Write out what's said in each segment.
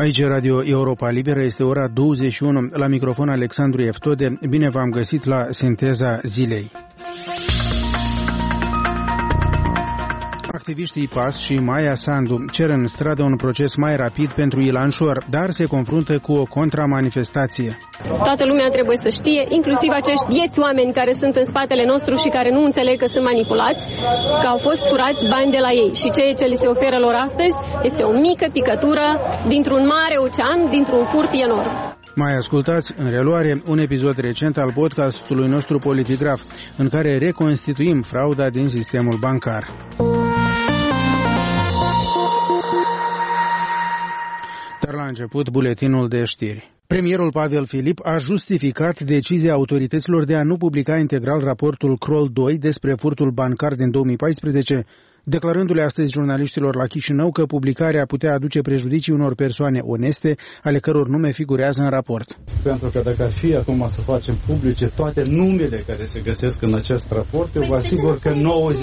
Aici Radio Europa Liberă, este ora 21, la microfon Alexandru Eftode. Bine v-am găsit la Sinteza Zilei. Activiștii PAS și Maia Sandu cer în stradă un proces mai rapid pentru Ilan Șor, dar se confruntă cu o contramanifestație. Toată lumea trebuie să știe, inclusiv acești vieți oameni care sunt în spatele nostru și care nu înțeleg că sunt manipulați, că au fost furați bani de la ei. Și ceea ce li se oferă lor astăzi este o mică picătură dintr-un mare ocean, dintr-un furt enorm. Mai ascultați în reluare un episod recent al podcastului nostru Politigraf, în care reconstituim frauda din sistemul bancar. Dar la început, buletinul de știri. Premierul Pavel Filip a justificat decizia autorităților de a nu publica integral raportul Kroll 2 despre furtul bancar din 2014, declarându-le astăzi jurnaliștilor la Chișinău că publicarea putea aduce prejudicii unor persoane oneste, ale căror nume figurează în raport. Pentru că dacă ar fi acum să facem publice toate numele care se găsesc în acest raport, eu vă asigur că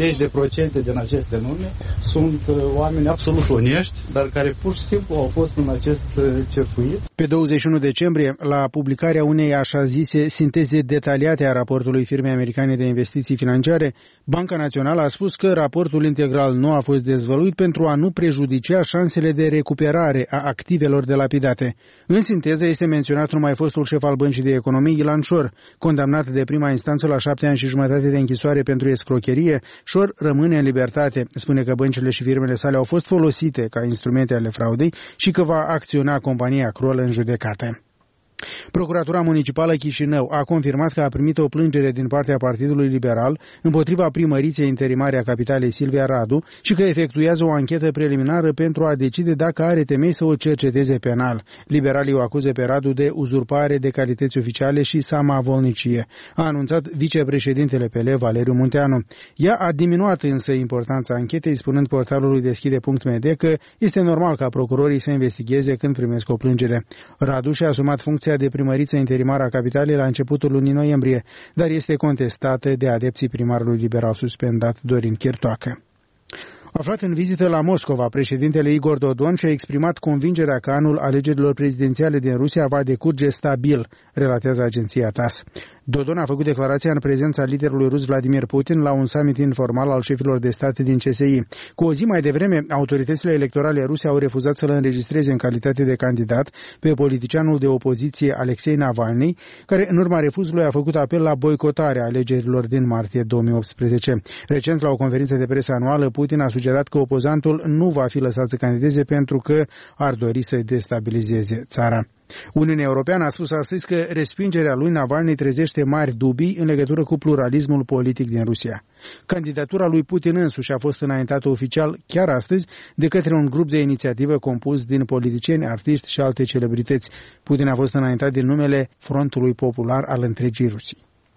90% din aceste nume sunt oameni absolut onești, dar care pur și simplu au fost în acest circuit. Pe 21 decembrie, la publicarea unei așa zise sinteze detaliate a raportului firmei americane de investiții financiare, Banca Națională a spus că raportul integral nu a fost dezvăluit pentru a nu prejudicia șansele de recuperare a activelor delapidate. În sinteză este menționat numai fostul șef al Băncii de Economie, Ilan Șor, condamnat de prima instanță la 7 ani și jumătate de închisoare pentru escrocherie. Șor rămâne în libertate, spune că băncile și firmele sale au fost folosite ca instrumente ale fraudei și că va acționa compania Kroll în judecată. Procuratura Municipală Chișinău a confirmat că a primit o plângere din partea Partidului Liberal împotriva primăriței interimare a capitalei Silvia Radu și că efectuează o anchetă preliminară pentru a decide dacă are temei să o cerceteze penal. Liberalii o acuză pe Radu de uzurpare de calități oficiale și samavolnicie, a anunțat vicepreședintele PL Valeriu Munteanu. Ea a diminuat însă importanța anchetei, spunând portalului Deschide.md că este normal ca procurorii să investigheze când primesc o plângere. Radu și-a asumat funcția de primăriță interimară a capitalei la începutul lunii noiembrie, dar este contestată de adepții primarului liberal suspendat Dorin Chirtoacă. Aflat în vizită la Moscova, președintele Igor Dodon și-a exprimat convingerea că anul alegerilor prezidențiale din Rusia va decurge stabil, relatează agenția TASS. Dodon a făcut declarația în prezența liderului rus Vladimir Putin la un summit informal al șefilor de stat din CSI. Cu o zi mai devreme, autoritățile electorale ruse au refuzat să-l înregistreze în calitate de candidat pe politicianul de opoziție Alexei Navalny, care în urma refuzului a făcut apel la boicotarea alegerilor din martie 2018. Recent, la o conferință de presă anuală, Putin a sugerat că opozantul nu va fi lăsat să candideze pentru că ar dori să destabilizeze țara. Uniunea Europeană a spus astăzi că respingerea lui Navalny trezește mari dubii în legătură cu pluralismul politic din Rusia. Candidatura lui Putin însuși a fost înaintată oficial chiar astăzi de către un grup de inițiativă compus din politicieni, artiști și alte celebrități. Putin a fost înaintat din numele Frontului Popular al întregii Rusii.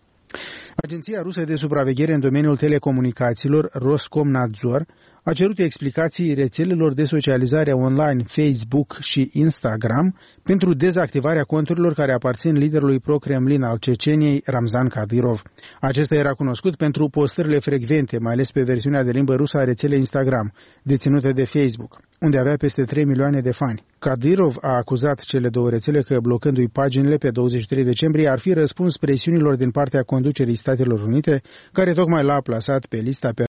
Agenția rusă de supraveghere în domeniul telecomunicațiilor, Roskomnadzor, a cerut explicații rețelelor de socializare online Facebook și Instagram pentru dezactivarea conturilor care aparțin liderului pro-Kremlin al Ceceniei, Ramzan Kadyrov. Acesta era cunoscut pentru postările frecvente, mai ales pe versiunea de limbă rusă a rețelei Instagram, deținută de Facebook, unde avea peste 3 milioane de fani. Kadyrov a acuzat cele două rețele că, blocându-i paginile pe 23 decembrie, ar fi răspuns presiunilor din partea conducerii Statelor Unite, care tocmai l-a plasat pe lista